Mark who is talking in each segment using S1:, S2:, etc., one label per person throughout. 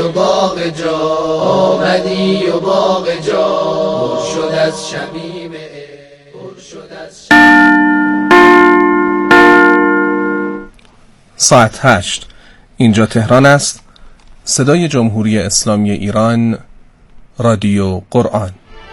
S1: و باغ جا، آمدی و باغ جا، پر شد از شمیم پر شد از
S2: ساعت 8. اینجا تهران است. صدای جمهوری اسلامی ایران، رادیو قرآن.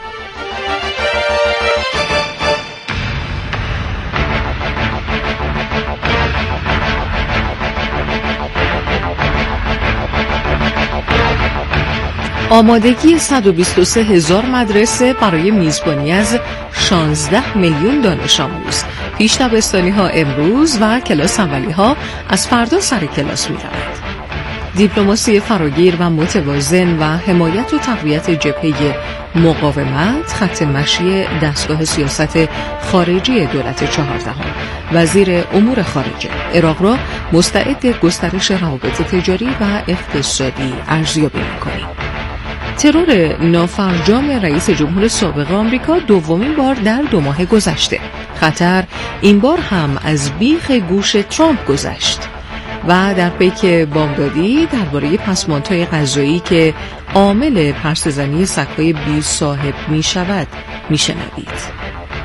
S3: آمادگی 123,000 مدرسه برای میزبانی از 16 میلیون دانش آموز. پیش دبستانی ها امروز و کلاس اولی ها از فردا سر کلاس می روند. دیپلماسی فراگیر و متوازن و حمایت و تقویت جبهه مقاومت خط مشی دستگاه سیاست خارجی دولت 14. وزیر امور خارجه عراق را مستعد گسترش روابط تجاری و اقتصادی ارزیابی می‌کنیم. ترور نافرجام رئیس جمهور سابق آمریکا دومین بار در 2 ماه گذشته. خطر این بار هم از بیخ گوش ترامپ گذشت. و در پیک بامدادی درباره پسماندهای غذایی که عامل پرسه‌زنی سگ‌های بی صاحب می شود می شنوید.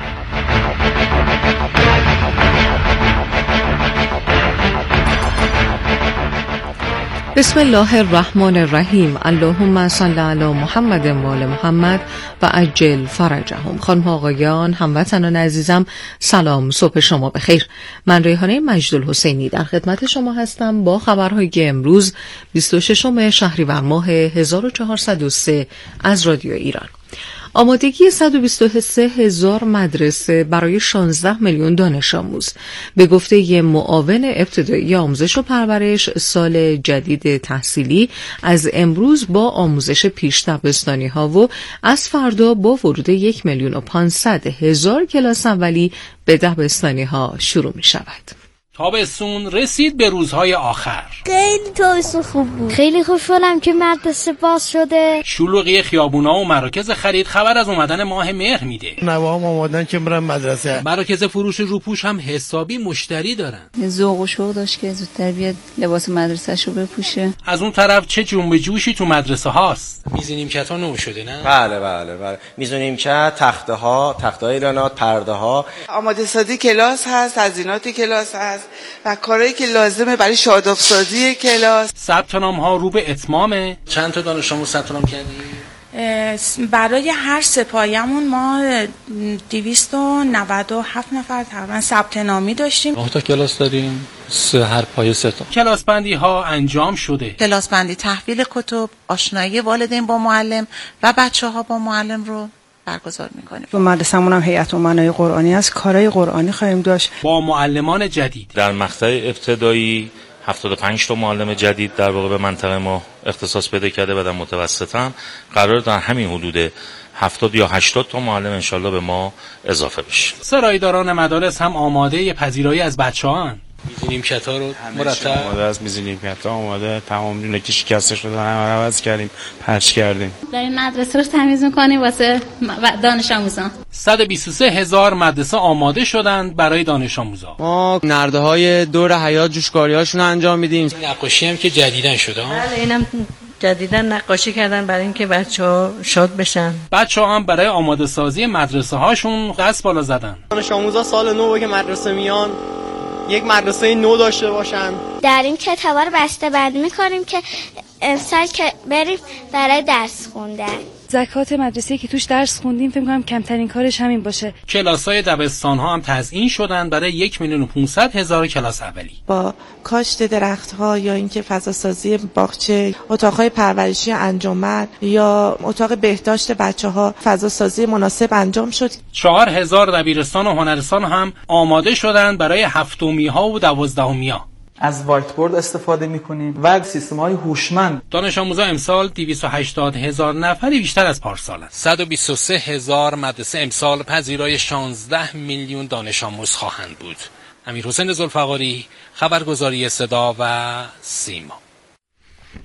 S3: بسم الله الرحمن الرحیم. اللهم صل علی محمد و آل محمد و عجل فرجهم. خانم آقایان، هموطنان عزیزم، سلام، صبح شما بخیر. من ریحانه مجدالحسینی در خدمت شما هستم با خبرهای امروز 26 شهریور ماه 1403 از رادیو ایران. آمادگی 123,000 مدرسه برای 16 میلیون دانش آموز. به گفته معاون ابتدایی آموزش و پرورش، سال جدید تحصیلی از امروز با آموزش پیش دبستانی ها و از فردا با ورود 1,500,000 کلاس اولی به دبستانی ها شروع می شود.
S4: تابستون رسید به روزهای آخر.
S5: خیلی تابستون خوب بود. خیلی خوشحالم که مدرسه باز شده.
S4: شلوغی خیابونا و مراکز خرید خبر از اومدن ماه مهر میده.
S6: نوه‌هام آمادن که برن مدرسه.
S4: مراکز فروش روپوش هم حسابی مشتری دارن.
S7: ذوق و شوق داشت که زودتر بیاد لباس مدرسه‌شو بپوشه.
S4: از اون طرف چه جنب جوشی تو مدرسه هاست. میز نیمکت‌ها نو شده نه؟
S8: بله. میز نیمکت، تخته‌های لانات، پرده‌ها.
S9: آماده سازی کلاس هست، تزیینات کلاس هست و کارهایی که لازمه برای شاداب سازی کلاس.
S4: ثبت نام‌ها رو به اتمامه. چند تا دانش آموز ثبت نام کردی؟
S10: برای هر سپاهیمون ما 297 نفر تقریبا ثبت نامی داشتیم.
S11: 9 تا کلاس داریم، هر پایه 3 تا.
S4: کلاس بندی ها انجام شده.
S12: کلاس بندی، تحویل کتب، آشنایی والدین با معلم و بچه‌ها با معلم رو برگزار می‌کنیم.
S13: تو مدرسه‌مون هم هیئت امنای قرآنی است، کارهای قرآنی خواهیم داشت
S4: با معلمان جدید.
S11: در مقطع ابتدایی 75 تا معلم جدید در واقع به منطقه ما اختصاص پیدا کرده و در متوسط هم قرار در همین حدود 70 یا 80 تا معلم انشالله به ما اضافه بشه.
S4: سرایداران مدارس هم آماده پذیرایی از بچه‌هان. میز نیمکت‌ها رو مرتب
S6: آماده از میز نیمکت‌ها آماده، تمام اینا که شکسته شده همه رو عوض کردیم، پرش کردیم.
S7: داریم مدرسه رو تمیز می‌کنیم واسه دانش آموزان.
S4: 123,000 مدرسه آماده شدند برای دانش آموزان.
S14: ما نرده‌های دور حیاط جوشکاری‌هاشون رو انجام میدیم.
S4: نقاشی هم که جدیدن شده ها.
S15: بله، اینم جدیدن نقاشی کردن برای اینکه بچه‌ها شاد بشن.
S4: بچه‌ها هم برای آماده سازی مدرسه هاشون دست بالا زدن.
S14: دانش آموزا سال نو که مدرسه میان یک مدرسه نو داشته باشن.
S5: داریم کتابا رو بسته‌بندی می‌کنیم که امسال که بریم برای درس خوندن.
S16: زکات مدرسه‌ای که توش درس خوندیم فکر کنم کمترین کارش همین باشه.
S4: کلاس‌های دبستان‌ها هم تزیین شدن برای 1,500,000 کلاس اولی.
S9: با کاشت درخت‌ها یا اینکه فضاسازی باغچه، اتاق‌های پرورشی انجمن یا اتاق بهداشت بچه‌ها فضاسازی مناسب انجام شد.
S4: 4,000 دبیرستان و هنرستان هم آماده شدن برای هفتمی‌ها و دوازدهمی‌ها.
S17: از وایت بورد استفاده می‌کنیم و سیستم‌های هوشمند.
S4: دانش آموزان امسال 280,000 نفری بیشتر از پارسالند. 123,000 مدرسه امسال پذیرای 16 میلیون دانش آموز خواهند بود. امیرحسین ذوالفقاری، خبرگزاری صدا و سیما.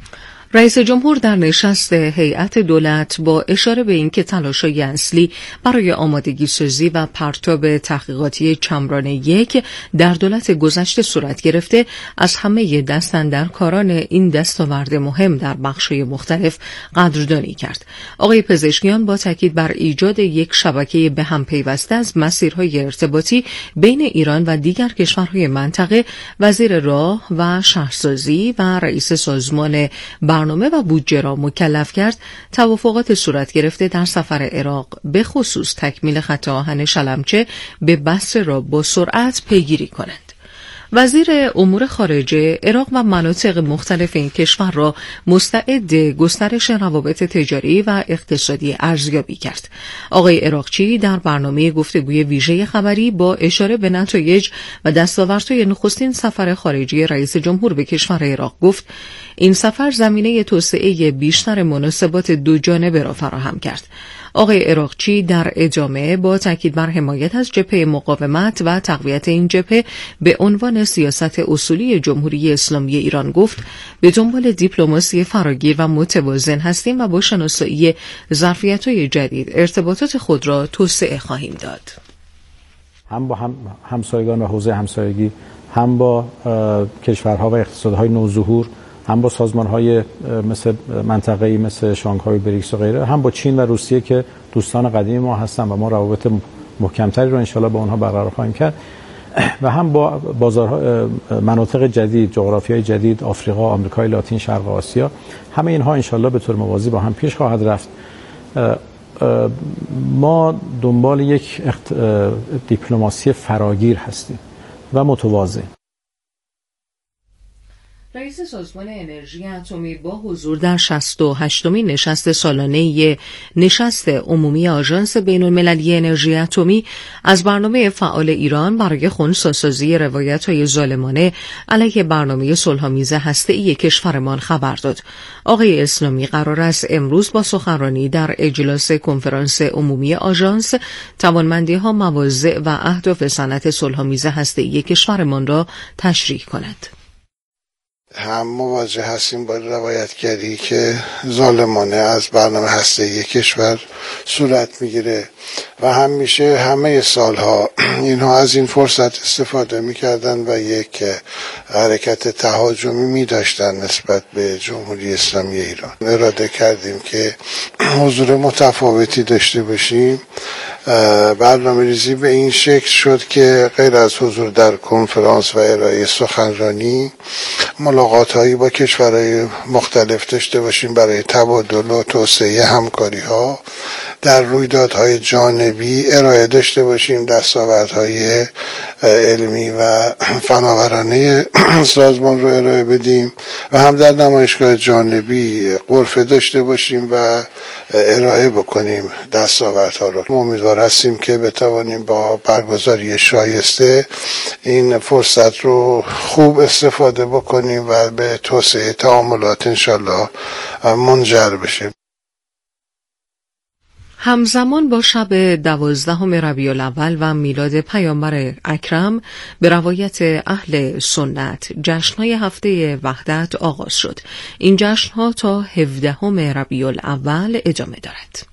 S3: رئیس جمهور در نشست هیئت دولت با اشاره به اینکه تلاش‌های اصلی برای آمادگی سازی و پرتاب تحقیقاتی چمران 1 در دولت گذشته صورت گرفته، از همه دستاندرکاران این دستاورد مهم در بخش‌های مختلف قدردانی کرد. آقای پزشکیان با تاکید بر ایجاد یک شبکه به هم پیوسته از مسیرهای ارتباطی بین ایران و دیگر کشورهای منطقه، وزیر راه و شهرسازی و رئیس سازمان برنامه و بودجه را مکلف کرد توافقات صورت گرفته در سفر عراق به خصوص تکمیل خط آهن شلمچه به بصره را با سرعت پیگیری کنند. وزیر امور خارجه عراق و مناطق مختلف این کشور را مستعد گسترش روابط تجاری و اقتصادی ارزیابی کرد. آقای عراقچی در برنامه گفتگوی ویژه خبری با اشاره به نتایج و دستاوردهای نخستین سفر خارجی رئیس جمهور به کشور عراق گفت این سفر زمینه توسعه بیشتر مناسبات دو جانبه را فراهم کرد. آقای عراقچی در ادامه با تاکید بر حمایت از جبهه مقاومت و تقویت این جبهه به عنوان سیاست اصولی جمهوری اسلامی ایران گفت به دنبال دیپلماسی فراگیر و متوازن هستیم و با شناسایی ظرفیت‌های جدید ارتباطات خود را توسعه خواهیم داد.
S18: هم با همسایگان و حوزه همسایگی، هم با کشورها و اقتصادهای نوظهور، هم با سازمان‌های مثل منطقه‌ای مثل شانگهای بریکس و غیره، هم با چین و روسیه که دوستان قدیمی ما هستن و ما روابط محکم‌تری رو انشالله با اونها برقرار خواهیم کرد، و هم با بازارها، مناطق جدید، جغرافیای جدید، آفریقا، آمریکای لاتین، شرق آسیا. همه اینها انشالله به طور موازی با هم پیش خواهد رفت. ما دنبال یک دیپلماسی فراگیر هستیم و متوازن.
S3: رئیس سازمان انرژی اتمی با حضور در 68مین نشست سالانه نشست عمومی آژانس بین‌المللی انرژی اتمی از برنامه فعال ایران برای خنثی‌سازی روایت‌های ظالمانه علیه برنامه صلح‌آمیز هسته‌ای کشورمان خبر داد. آقای اسلامی قرار است امروز با سخنرانی در اجلاس کنفرانس عمومی آژانس توانمندی‌ها، مواضع و اهداف صنعت صلح‌آمیز هسته‌ای کشورمان را تشریح کند.
S19: هم مواجه هستیم با روایتگری که ظالمانه از برنامه هسته‌ای کشور صورت میگیره و همیشه همه سالها اینها از این فرصت استفاده میکردن و یک حرکت تهاجمی میداشتن نسبت به جمهوری اسلامی ایران. اراده کردیم که حضور متفاوتی داشته باشیم. برنامه ریزی به این شکل شد که غیر از حضور در کنفرانس و ارائه سخنرانی، ملاقات هایی با کشورهای مختلف داشته باشیم برای تبادل و توسعه همکاری ها، در رویدادهای جانبی ارائه داشته باشیم دستاوردهای علمی و فناورانه سازمان رو ارائه بدیم و هم در نمایشگاه جانبی غرفه داشته باشیم و ارائه بکنیم دستاوردها رو. امیدوار هستیم که بتوانیم با برگزاری شایسته این فرصت رو خوب استفاده بکنیم و به توسعه تعاملات انشالله منجر بشیم.
S3: همزمان با شب 12 ربیع الاول و میلاد پیامبر اکرم به روایت اهل سنت جشن‌های هفته وحدت آغاز شد. این جشن‌ها تا 17 ربیع الاول ادامه دارد.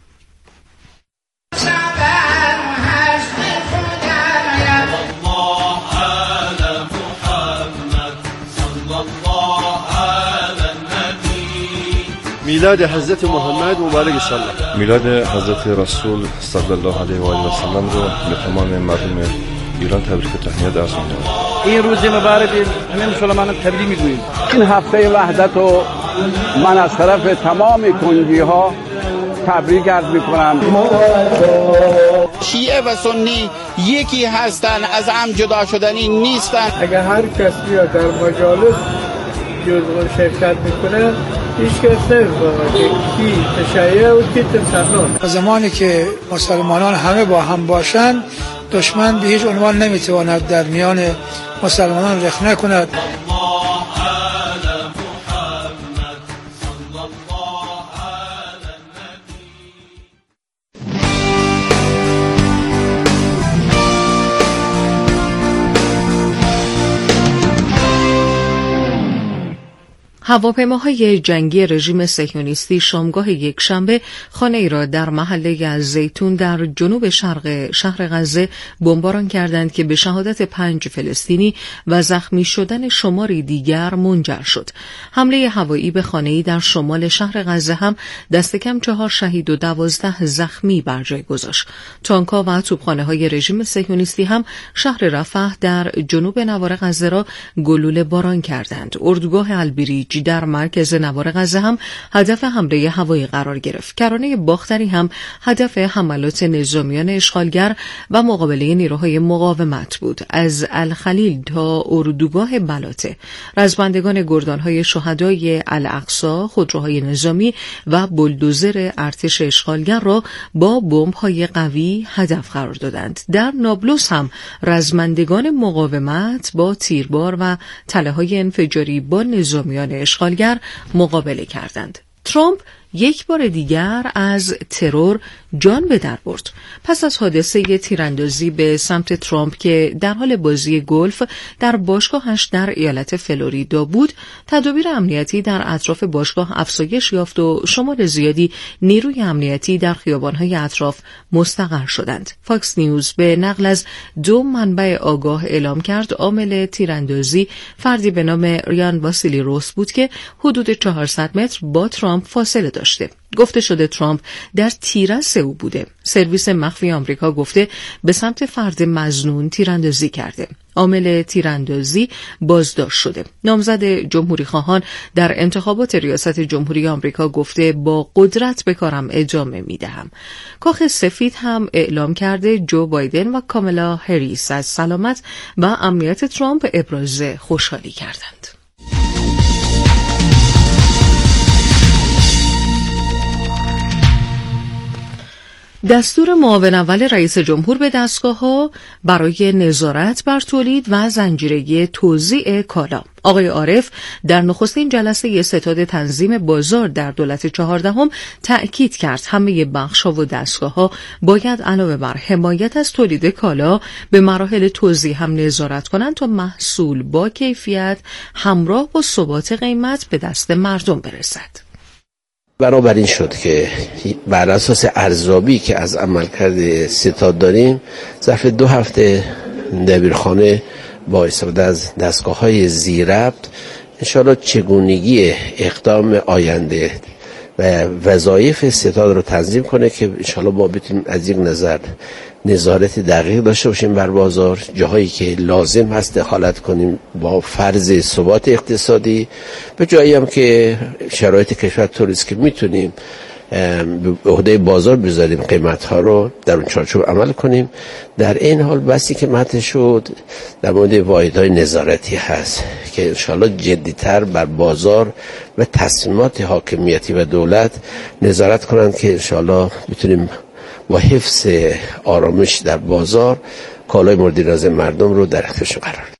S20: میلاد حضرت محمد مبارک الله،
S21: میلاد حضرت رسول صلی الله علیه و آله و سلم رو به تمام مردم ایران تبریک و تهنیت عرض می‌کنم.
S20: این روز مبارک همه مسلمانان تبریک می‌گوییم. این هفته وحدت رو من از طرف تمام کنجی‌ها تبریک عرض می‌کنم.
S22: شیعه و سنی یکی هستند، از هم جدا شدنی نیستند.
S23: اگر هر کسی در مجالس جزء شرکت می‌کنه هیچ کس نمی‌فهمه که کی تشیع و کی تسنن.
S24: زمانی که مسلمانان همه با هم باشند، دشمن به هیچ عنوان نمیتواند در میان مسلمانان رخنه کند.
S3: هواپیماهای جنگی رژیم صهیونیستی شامگاه یکشنبه خانه‌ای را در محله الزیتون در جنوب شرق شهر غزه بمباران کردند که به شهادت 5 فلسطینی و زخمی شدن شماری دیگر منجر شد. حمله هوایی به خانه‌ای در شمال شهر غزه هم دست کم 4 شهید و 12 زخمی بر جای گذاشت. تانک‌ها و توپخانه‌های رژیم صهیونیستی هم شهر رفح در جنوب نوار غزه را گلوله باران کردند. اردوگاه البریج در مرکز نوار غزه هم هدف حمله هوایی قرار گرفت. کرانه باختری هم هدف حملات نظامیان اشغالگر و مقابله نیروهای مقاومت بود. از الخلیل تا اردوگاه بلاته رزمندگان گردانهای شهدای الاقصی خودروهای نظامی و بولدوزر ارتش اشغالگر را با بمب‌های قوی هدف قرار دادند. در نابلس هم رزمندگان مقاومت با تیربار و تله‌های انفجاری با نظامیان اشغالگر مقابله کردند. ترامپ یک بار دیگر از ترور جان به در برد. پس از حادثه تیراندازی به سمت ترامپ که در حال بازی گلف در باشگاهش در ایالت فلوریدا بود، تدابیر امنیتی در اطراف باشگاه افزایش یافت و شمار زیادی نیروی امنیتی در خیابان‌های اطراف مستقر شدند. فاکس نیوز به نقل از 2 منبع آگاه اعلام کرد عامل تیراندازی فردی به نام ریان واسیلی روس بود که حدود 400 متر با ترامپ فاصله داشته. گفته شده ترامپ در تیررس او بوده. سرویس مخفی آمریکا گفته به سمت فرد مظنون تیراندازی کرده. عامل تیراندازی بازداشت شده. نامزد جمهوری خواهان در انتخابات ریاست جمهوری آمریکا گفته با قدرت به کارم ادامه میدهم. کاخ سفید هم اعلام کرده جو بایدن و کامالا هریس از سلامت و امنیت ترامپ ابراز خوشحالی کردند. دستور معاون اول رئیس جمهور به دستگاه‌ها برای نظارت بر تولید و زنجیره توزیع کالا. آقای عارف در نخستین جلسه ستاد تنظیم بازار در دولت 14 تأکید کرد همه بخش‌ها و دستگاه‌ها باید علاوه بر حمایت از تولید کالا به مراحل توزیع هم نظارت کنند تا محصول با کیفیت همراه با ثبات قیمت به دست مردم برسد.
S1: بنابراین شد که بر اساس ارزیابی که از عملکرد ستاد داریم ظرف 2 هفته دبیرخانه با استفاده از دستگاه‌های ذی‌ربط انشاءالله چگونگی اقدام آینده و وظایف ستاد رو تنظیم کنه که انشاءالله ما بتونیم از یک نظر نظارت دقیق داشته باشیم بر بازار، جاهایی که لازم هست دخالت کنیم با فرض ثبات اقتصادی، به جایی هم که شرایط کشور طوری است که میتونیم به عهده بازار بذاریم قیمت‌ها رو در اون چارچوب عمل کنیم. در این حال بحثی که مطرح شد در مورد واحدهای نظارتی هست که انشاءالله جدی‌تر بر بازار و تصمیمات حاکمیتی و دولت نظارت کنند که انشاءالله بتونیم با حفظ آرامش در بازار کالای مورد نیاز مردم رو در اختیارشون قرار بدیم.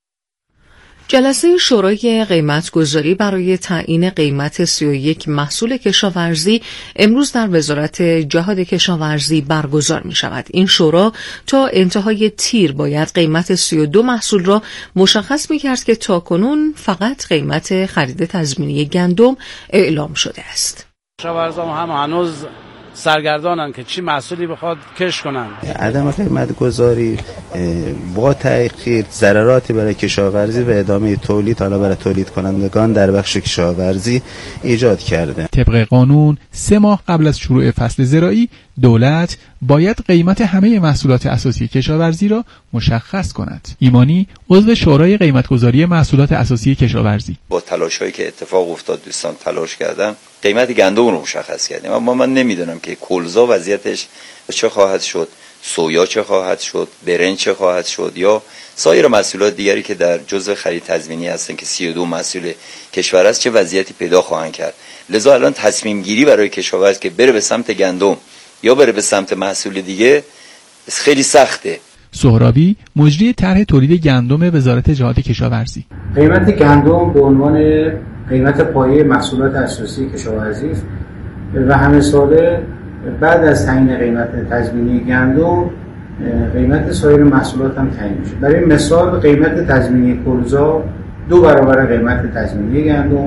S3: جلسه شورای قیمتگذاری برای تعیین قیمت 31 محصول کشاورزی امروز در وزارت جهاد کشاورزی برگزار می شود. این شورا تا انتهای تیر باید قیمت 32 محصول را مشخص می کرد که تاکنون فقط قیمت خرید تضمینی گندم اعلام شده است.
S20: کشاورزان هم هنوز سرگردانن که چی محصولی بخواد کش کنن.
S2: عدم قیمت گذاری با تأخیر ضرراتی برای کشاورزی و ادامه تولید حالا برای تولید کنندگان در بخش کشاورزی ایجاد کرده.
S8: طبق قانون 3 ماه قبل از شروع فصل زراعی دولت باید قیمت همه محصولات اساسی کشاورزی را مشخص کند. ایمانی عضو شورای قیمتگذاری محصولات اساسی کشاورزی:
S10: با تلاش‌هایی که اتفاق افتاد دوستان تلاش کردن قیمت گندم رو مشخص کردیم، اما من نمیدونم که کلزا وضعیتش چه خواهد شد، سویا چه خواهد شد، برنج چه خواهد شد یا سایر محصولات دیگری که در جزء خرید تضمینی هستن که 32 محصول کشور است چه وضعیتی پیدا خواهند کرد. لذا الان تصمیم گیری برای کشاورز که بره به سمت گندم یا بره به سمت محصول دیگه خیلی سخته.
S8: سهرابی مجری طرح تولید گندم وزارت جهاد کشاورزی:
S25: قیمت گندم به عنوان قیمت پایه محصولات اساسی کشاورزی است و همه ساله بعد از تعیین قیمت تضمینی گندم قیمت سایر محصولات هم تعیین میشه. برای مثال قیمت تضمینی کلزا 2 برابر قیمت تضمینی گندم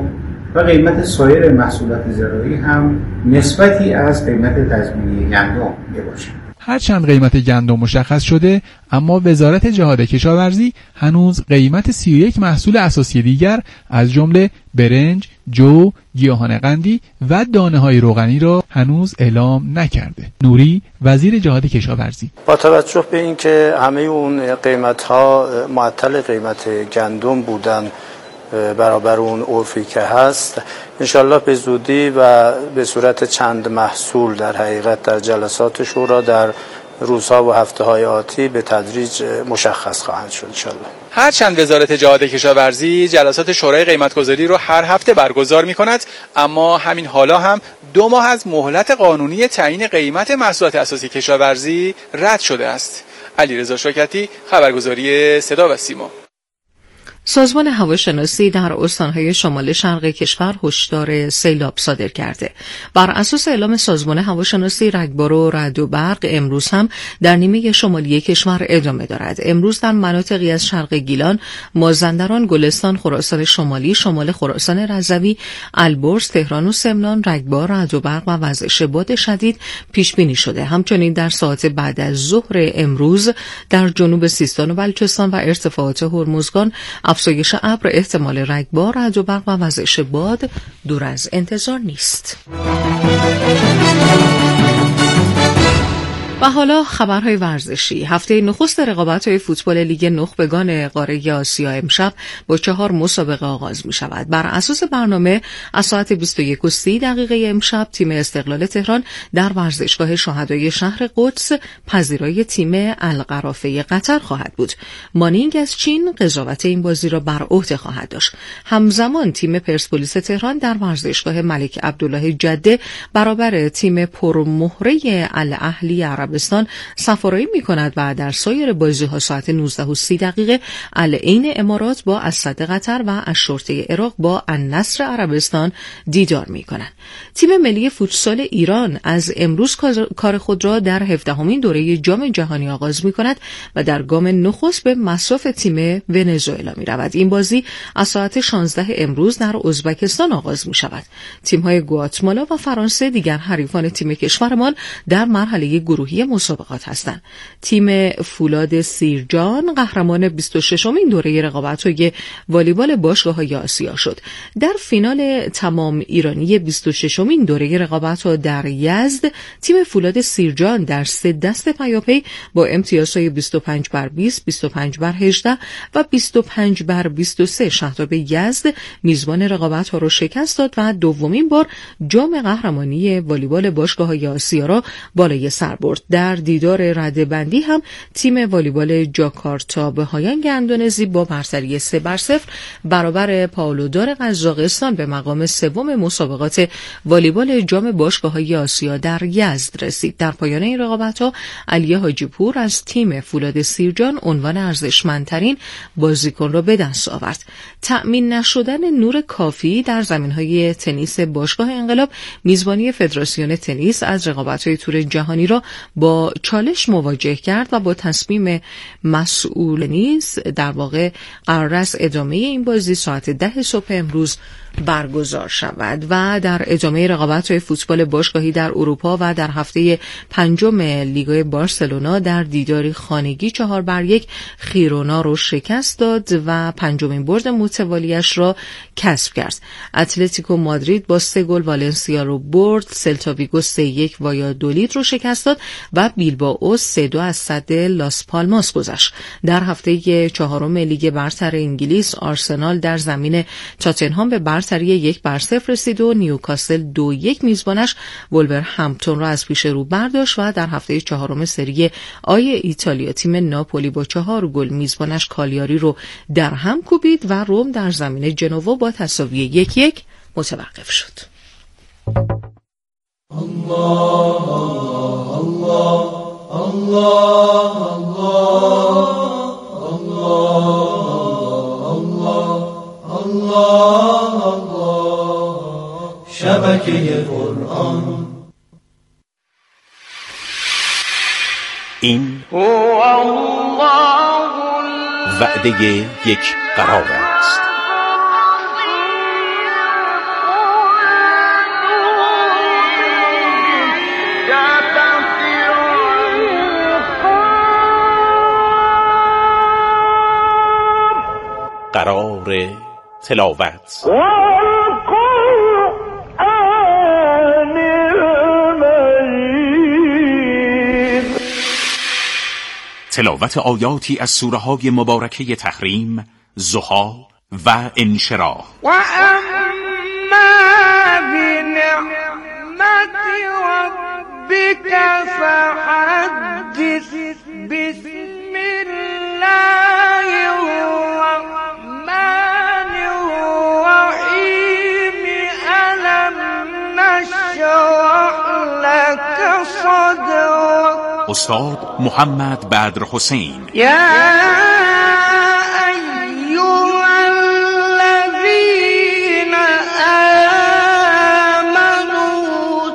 S25: و قیمت سایر محصولات زراعی هم نسبتی از قیمت تضمینی گندم باشه.
S8: هرچند قیمت گندم مشخص شده، اما وزارت جهاد کشاورزی هنوز قیمت 31 محصول اساسی دیگر از جمله برنج، جو، گیاهان قندی و دانه‌های روغنی را هنوز اعلام نکرده. نوری، وزیر جهاد کشاورزی:
S6: با توجه به اینکه همه اون قیمت‌ها معطل قیمت گندم بودن برابر اون عرفی که هست، انشالله به زودی و به صورت چند محصول در حقیقت در جلسات شورا در روزها و هفته‌های آتی به تدریج مشخص خواهند شد انشالله.
S7: هرچند وزارت جهاد کشاورزی جلسات شورای قیمت‌گذاری رو هر هفته برگزار می‌کند، اما همین حالا هم 2 ماه از مهلت قانونی تعیین قیمت محصولات اساسی کشاورزی رد شده است. علیرضا شوکتی، خبرگزاری صدا و سیما.
S3: سازمان هواشناسی در استان‌های شمال شرق کشور هشدار سیلاب صادر کرده. بر اساس اعلام سازمان هواشناسی، رگبار و رعد و برق امروز هم در نیمه شمالی کشور ادامه دارد. امروز در مناطقی از شرق گیلان، مازندران، گلستان، خراسان شمالی، شمال خراسان رضوی، البرز، تهران و سمنان رگبار، رعد و برق و وزش باد شدید پیش بینی شده. همچنین در ساعات بعد از ظهر امروز در جنوب سیستان و بلوچستان و ارتفاعات هرمزگان افزایش ابر، احتمال رگبار، رعد و برق و وزش باد دور از انتظار نیست. و حالا خبرهای ورزشی. هفته نخست رقابت‌های فوتبال لیگ نخبگان قاره آسیا امشب با 4 مسابقه آغاز می‌شود. بر اساس برنامه از ساعت 21:30 امشب تیم استقلال تهران در ورزشگاه شهدای شهر قدس پذیرای تیم القرافه قطر خواهد بود. مانینگ از چین قضاوت این بازی را بر عهده خواهد داشت. همزمان تیم پرسپولیس تهران در ورزشگاه ملک عبدالله جده برابر تیم پرمهره الاهلی عربستان سفارایی می‌کند و در سایر بازی‌ها ساعت 19:30 العین امارات با اسد قطر و الشرطه عراق با النصر عربستان دیدار می‌کنند. تیم ملی فوتسال ایران از امروز کار خود را در 17مین دوره جام جهانی آغاز می‌کند و در گام نخست به مصاف تیم ونزوئلا می‌رود. این بازی از ساعت 16 امروز در ازبکستان آغاز می‌شود. تیم‌های گواتمالا و فرانسه دیگر حریفان تیم کشورمان در مرحله گروهی مسابقات هستند. تیم فولاد سیرجان قهرمان 26مین دوره رقابت‌های والیبال باشگاه‌های آسیا شد. در فینال تمام ایرانی 26مین دوره رقابت‌ها در یزد، تیم فولاد سیرجان در 3 دست پیاپی با امتیازهای 25/20، 25/18 و 25/23 شهراب یزد میزبان رقابت‌ها را شکست داد و دومین بار جام قهرمانی والیبال باشگاه‌های آسیا را بالای سر برد. در دیدار رده‌بندی هم تیم والیبال جاکارتا به هایانگ اندونزی با برتری 3-0 برابر پاولودار قزاقستان به مقام سوم مسابقات والیبال جام باشگاه‌های آسیا در یزد رسید. در پایان این رقابت‌ها علی حاجی‌پور از تیم فولاد سیرجان عنوان ارزشمندترین بازیکن را به دست آورد. تأمین نشدن نور کافی در زمین‌های تنیس باشگاه انقلاب میزبانی فدراسیون تنیس از رقابت‌های تور جهانی را با چالش مواجه کرد و با تصمیم مسئول نیز در واقع قرار است ادامه این بازی ساعت 10 صبح امروز برگزار شود. و در ادامه رقابت‌های فوتبال باشگاهی در اروپا و در هفته 5 لیگ بارسلونا در دیداری خانگی 4-1 خیرونا رو شکست داد و 5مین برد متوالیش را کسب کرد. اتلتیکو مادرید با 3 گل والنسیا رو برد، سلتا ویگو 3-1 وایادولید رو شکست داد و بیلبائو 3-2 از صد لاس پالماس گذشت. در هفته 4 لیگ برتر انگلیس آرسنال در زمین تاتنهام به برتری 1-0 رسید و نیوکاسل 2-1 میزبانش ولورهمپتون را از پیش رو برداشت و در هفته 4 سری آی ایتالیا تیم ناپولی با 4 گل میزبانش کالیاری رو در هم کوبید و روم در زمین جنوا با تساوی 1-1 متوقف شد. الله الله الله الله الله الله الله شبکه قرآن.
S11: این وعده یک قرار است. قرار تلاوت. تلاوت آیاتی از سوره های مبارکه تحریم، ضحی و انشراح.
S23: و اما بنعمت ربک فحدث. بسم الله الرحمن الرحیم. الم نشرح لك صدرک.
S11: استاد محمد بدر حسین.
S23: یا ایها الذین آمنوا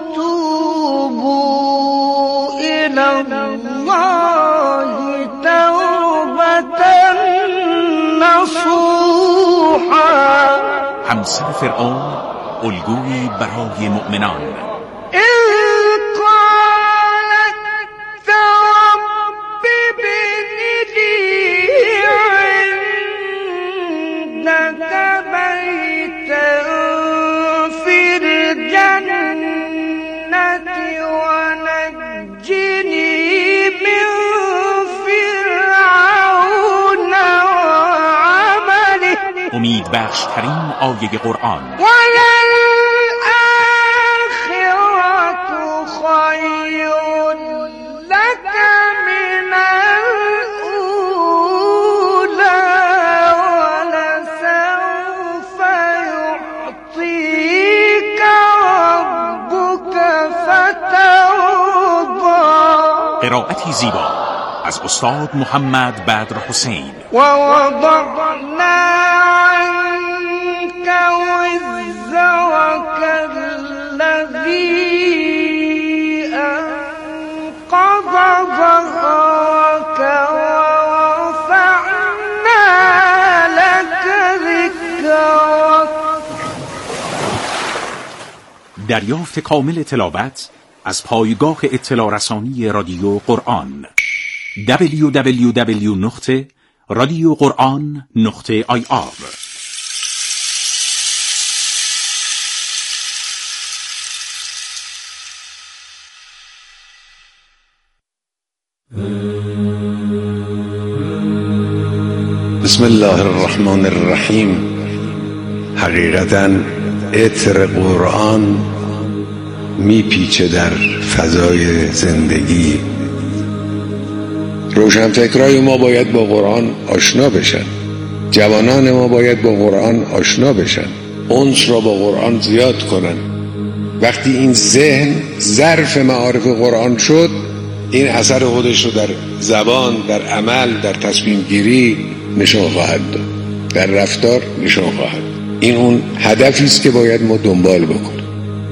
S23: توبوا الی الله توبة نصوحا.
S11: همسر فرعون، الگویی برای مؤمنان. امید بخش ترین آیه قرآن.
S23: وللآخرة خیر لک من الأولی ولسوف یعطیک ربک فترضی.
S11: قرائتی زیبا از استاد محمد بدر حسین.
S23: و وضعنا عنك وزرك الذي أنقض ظهرك ورفعنا لك ذكرك.
S11: دریافت کامل تلاوت از پایگاه اطلاع رسانی رادیو قرآن www.radioquran.ir.
S12: بسم الله الرحمن الرحیم. حقیقتاً عطر قرآن میپیچه در فضای زندگی. روشنفکرای ما باید با قرآن آشنا بشن، جوانان ما باید با قرآن آشنا بشن، انس را با قرآن زیاد کنن. وقتی این ذهن ظرف معارف قرآن شد، این اثر خودش رو در زبان، در عمل، در تصمیم گیری نشان خواهد داد، در رفتار نشان خواهد. این اون هدفی است که باید ما دنبال بکنیم.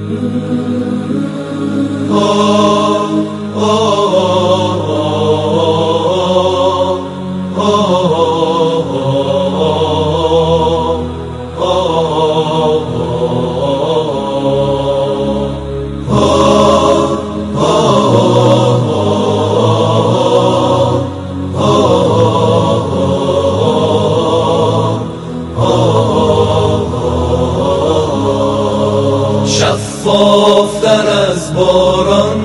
S13: شفافتر از باران،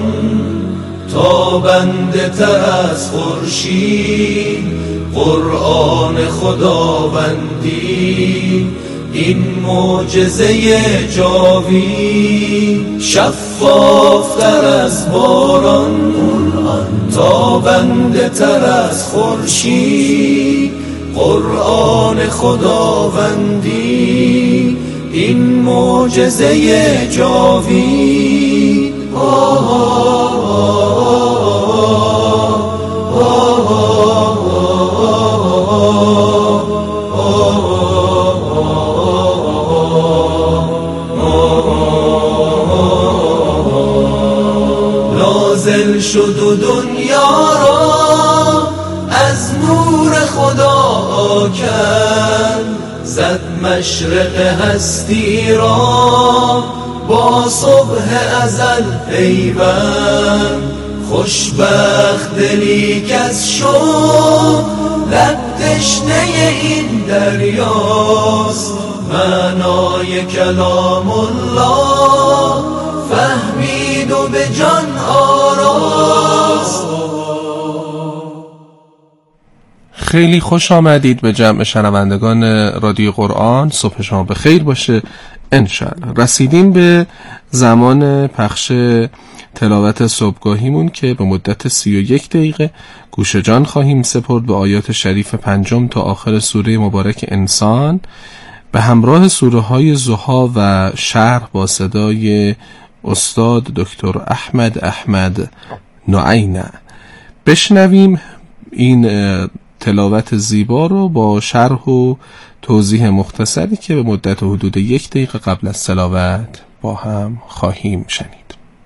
S13: تابنده تر از خورشید، قرآن خداوندی این معجزه جاوید. شفافتر از باران، تابنده تر از خورشید، قرآن خداوندی این معجزه جاوید. نازل شد و دنیا را از نور خدا کرد، زد مشرق هستی را با صبح ازل پیوند. خوشبخت دلی که از شوق لب تشنه این دریاست، معنای کلام الله فهمید و به جان آراست.
S5: خیلی خوش آمدید به جمع شنوندگان رادیو قرآن. صبح شما بخیر باشه انشاءالله. رسیدیم به زمان پخش تلاوت صبحگاهیمون که به مدت 31 دقیقه گوش جان خواهیم سپرد به آیات شریف 5 تا آخر سوره مبارک انسان به همراه سوره های ضحی و شرح با صدای استاد دکتر احمد نعینه. بشنویم این تلاوت زیبا رو با شرح و توضیح مختصری که به مدت حدود 1 دقیقه قبل از تلاوت با هم خواهیم شنید.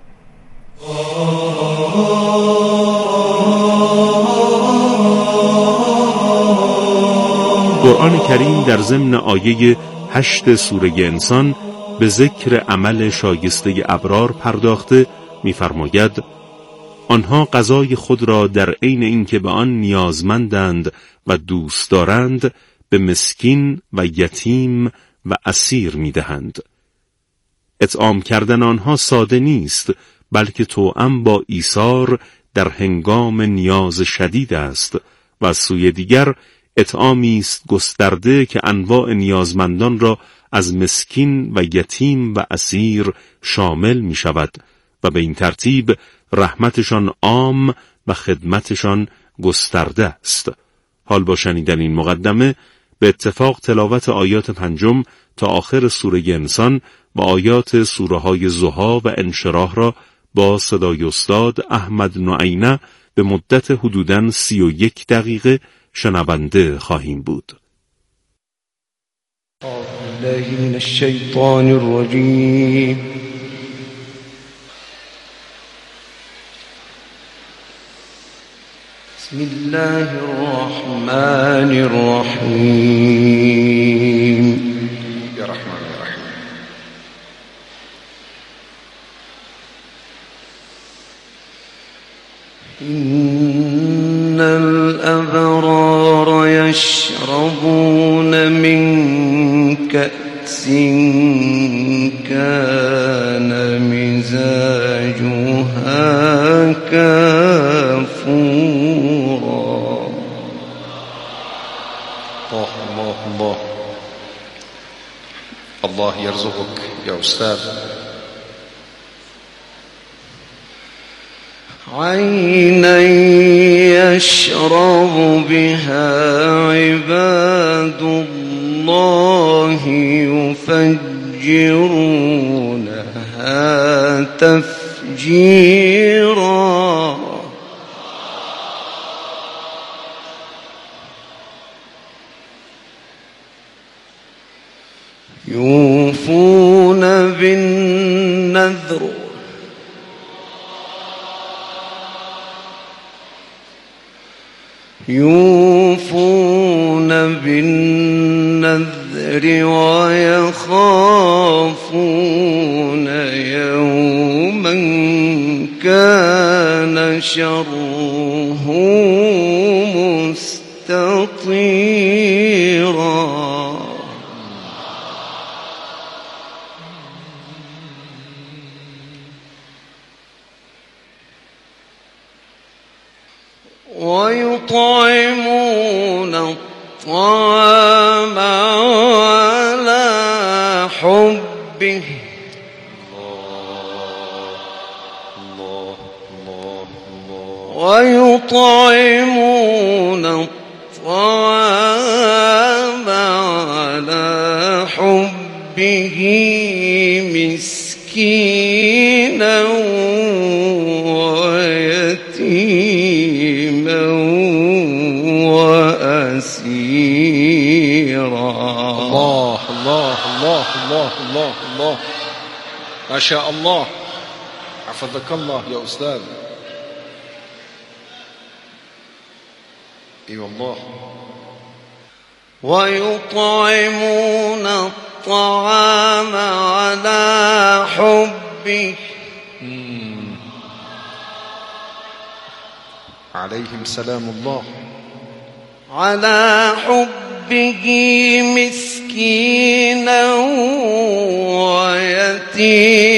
S11: قرآن کریم در ضمن آیه 8 سوره انسان به ذکر عمل شایسته ابرار پرداخته می‌فرماید آنها غذای خود را در عین اینکه به آن نیازمندند و دوست دارند به مسکین و یتیم و اسیر می‌دهند. اطعام کردن آنها ساده نیست، بلکه توأم با ایثار در هنگام نیاز شدید است و از سوی دیگر اطعامی است گسترده که انواع نیازمندان را از مسکین و یتیم و اسیر شامل می شود و به این ترتیب رحمتشان عام و خدمتشان گسترده است. حال با شنیدن این مقدمه به اتفاق تلاوت آیات 5 تا آخر سوره انسان و آیات سوره های ضحی و انشراح را با صدای استاد احمد نعینه به مدت حدوداً 31 دقیقه شنونده خواهیم بود.
S9: بالله من الشیطان الرجیم. بسم الله الرحمن الرحیم.
S14: یا رحمان الرحیم.
S9: إن الأبرار يشربون من كأس كان مزاجها كافورا.
S14: الله الله الله يرزقك يا أستاذ.
S9: عينا يشرب بها عباد الله يفجرونها تفجيرا. يوفون بالنذر ويخافون يوما كان شره مستطيرا. ويطعمون الطعام على حبه ويطعمون الطعام على حبه مسكينا ويتيما وأسيرا.
S14: الله الله الله الله الله الله ما شاء الله. حفظك الله يا أستاذ. اي والله.
S9: ويطعمون الطعام على حبه
S14: عليهم سلام الله.
S9: على حبه مسكينا ويتيما